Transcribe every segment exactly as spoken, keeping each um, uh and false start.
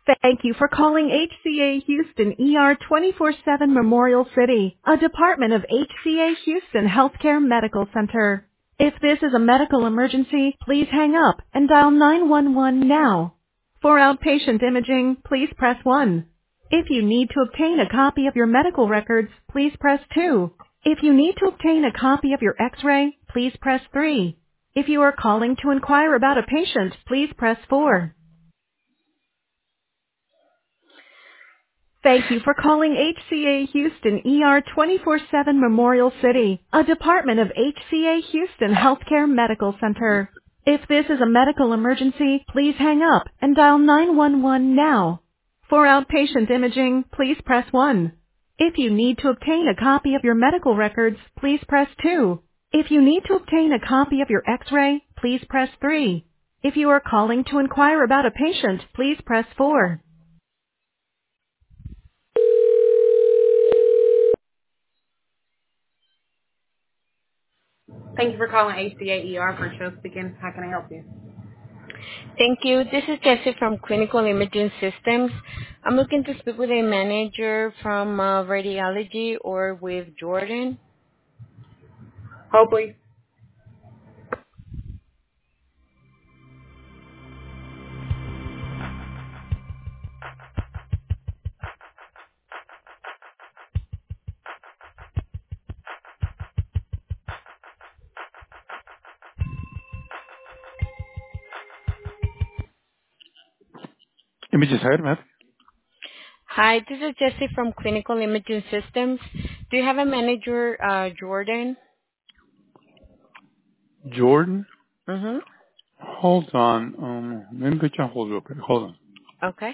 Thank you for calling H C A Houston E R twenty-four seven Memorial City, a department of H C A Houston Healthcare Medical Center. If this is a medical emergency, please hang up and dial nine one one now. For outpatient imaging, please press one. If you need to obtain a copy of your medical records, please press two. If you need to obtain a copy of your x-ray, please press three. If you are calling to inquire about a patient, please press four. Thank you for calling H C A Houston E R twenty-four seven Memorial City, a department of H C A Houston Healthcare Medical Center. If this is a medical emergency, please hang up and dial nine one one now. For outpatient imaging, please press one. If you need to obtain a copy of your medical records, please press two. If you need to obtain a copy of your x-ray, please press three. If you are calling to inquire about a patient, please press four. Thank you for calling H C A E R for show speaking. How can I help you? Thank you. This is Jessie from Clinical Imaging Systems. I'm looking to speak with a manager from uh, radiology or with Jordan. Hold please. Images heard, Matt. Hi, this is Jessie from Clinical Imaging Systems. Do you have a manager, uh, Jordan? Jordan, Mm-hmm. hold on. Um, let me put you on hold real quick. Hold on. Okay.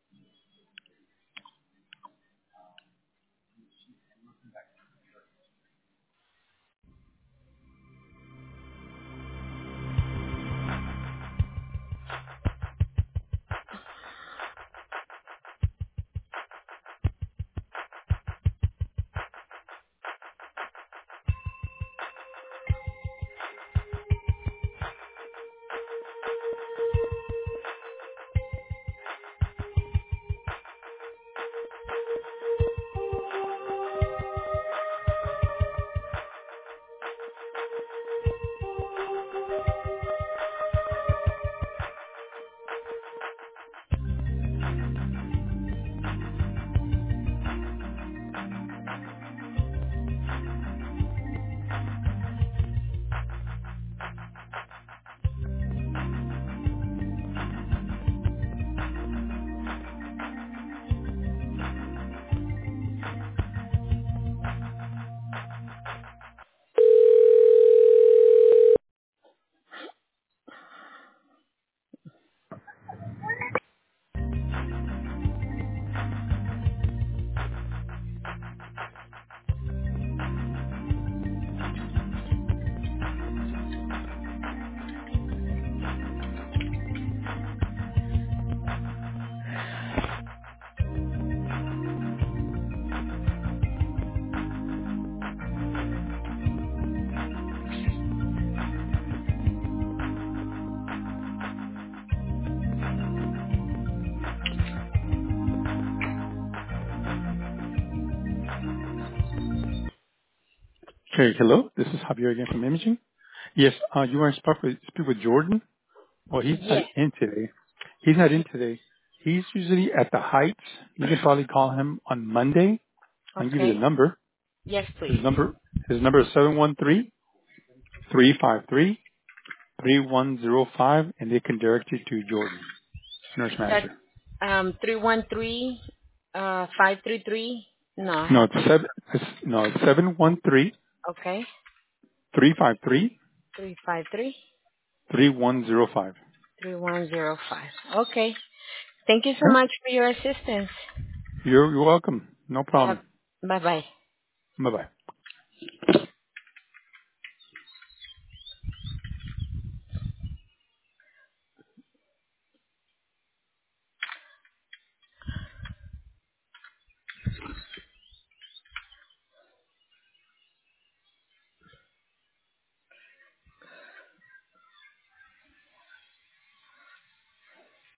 Okay, hello. This is Javier again from Imaging. Yes, uh, you want to speak with, speak with Jordan? Well, he's not Yes. in today. He's not in today. He's usually at the Heights. You can probably call him on Monday. I can give you the Okay. number. Yes, His please. number, his number is seven one three, three five three, three one zero five, and they can direct you to Jordan, nurse That manager. um three one three uh five three three. No. No, it's seven. It's, no, it's seven one three Okay. three five three Three five three three one zero five. three one zero five. Okay. Thank you so Okay. much for your assistance. You're, you're welcome. No Bye problem. bye. Bye bye.